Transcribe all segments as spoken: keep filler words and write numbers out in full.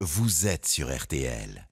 vous êtes sur R T L.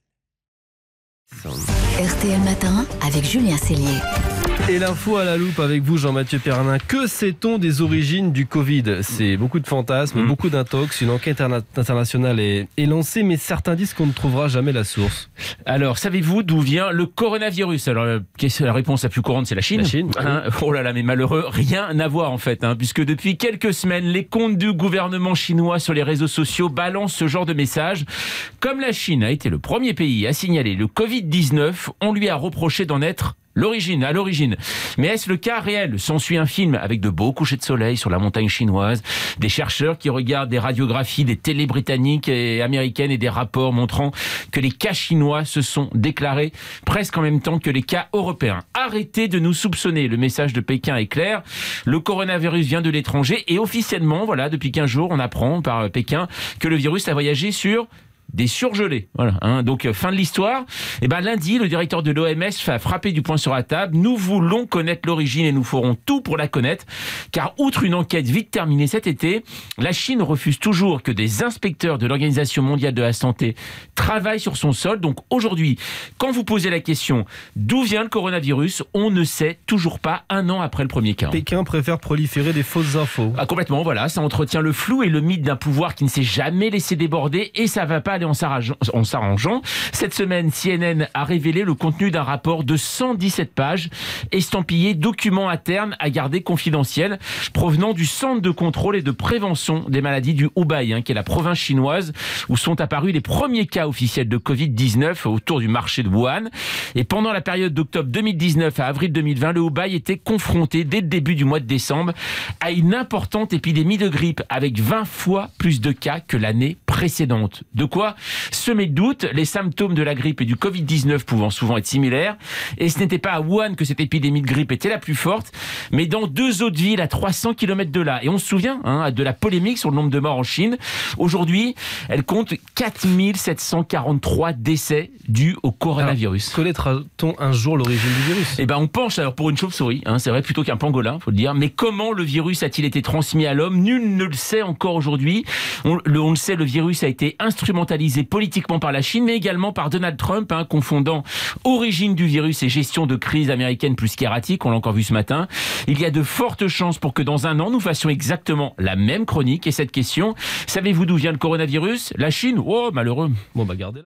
R T L Matin avec Julien Cellier. Et l'info à la loupe avec vous, Jean-Mathieu Pernin. Que sait-on des origines du Covid? C'est beaucoup de fantasmes, mmh. beaucoup d'intox. Une enquête internationale est, est lancée, mais certains disent qu'on ne trouvera jamais la source. Alors, savez-vous d'où vient le coronavirus? Alors, la réponse la plus courante, c'est la Chine. La Chine, hein, oh là là, mais malheureux, rien à voir en fait, hein, puisque depuis quelques semaines, les comptes du gouvernement chinois sur les réseaux sociaux balancent ce genre de messages. Comme la Chine a été le premier pays à signaler le covid dix-neuf, on lui a reproché d'en être L'origine, à l'origine. Mais est-ce le cas réel? S'ensuit un film avec de beaux couchers de soleil sur la montagne chinoise, des chercheurs qui regardent des radiographies des télés britanniques et américaines et des rapports montrant que les cas chinois se sont déclarés presque en même temps que les cas européens. Arrêtez de nous soupçonner. Le message de Pékin est clair. Le coronavirus vient de l'étranger et officiellement, voilà, depuis quinze jours, on apprend par Pékin que le virus a voyagé sur des surgelés. Voilà, hein. Donc, fin de l'histoire. Et ben, lundi, le directeur de l'O M S a frappé du poing sur la table. Nous voulons connaître l'origine et nous ferons tout pour la connaître. Car, outre une enquête vite terminée cet été, la Chine refuse toujours que des inspecteurs de l'Organisation mondiale de la santé travaillent sur son sol. Donc, aujourd'hui, quand vous posez la question d'où vient le coronavirus, on ne sait toujours pas un an après le premier cas. Pékin préfère proliférer des fausses infos. Ah, complètement, voilà. Ça entretient le flou et le mythe d'un pouvoir qui ne s'est jamais laissé déborder et ça va pas aller en s'arrangeant. Cette semaine, C N N a révélé le contenu d'un rapport de cent dix-sept pages, estampillé documents internes à garder confidentiels, provenant du Centre de contrôle et de prévention des maladies du Hubei, hein, qui est la province chinoise où sont apparus les premiers cas officiels de covid dix-neuf autour du marché de Wuhan. Et pendant la période d'octobre deux mille dix-neuf à avril deux mille vingt, le Hubei était confronté, dès le début du mois de décembre, à une importante épidémie de grippe, avec vingt fois plus de cas que l'année précédente. De quoi semer le doute, les symptômes de la grippe et du covid dix-neuf pouvant souvent être similaires. Et ce n'était pas à Wuhan que cette épidémie de grippe était la plus forte, mais dans deux autres villes à trois cents kilomètres de là. Et on se souvient hein, de la polémique sur le nombre de morts en Chine. Aujourd'hui, elle compte quatre mille sept cent quarante-trois décès dus au coronavirus. Alors, connaîtra-t-on un jour l'origine du virus? Eh ben, on penche alors pour une chauve-souris, hein, c'est vrai, plutôt qu'un pangolin, faut le dire. Mais comment le virus a-t-il été transmis à l'homme? Nul ne le sait encore aujourd'hui. On le, on le sait, le virus a été instrumentalisé politiquement par la Chine, mais également par Donald Trump, hein, confondant origine du virus et gestion de crise américaine plus qu'erratique, on l'a encore vu ce matin. Il y a de fortes chances pour que dans un an, nous fassions exactement la même chronique. Et cette question, savez-vous d'où vient le coronavirus? La Chine? Oh, malheureux. Bon, bah, gardez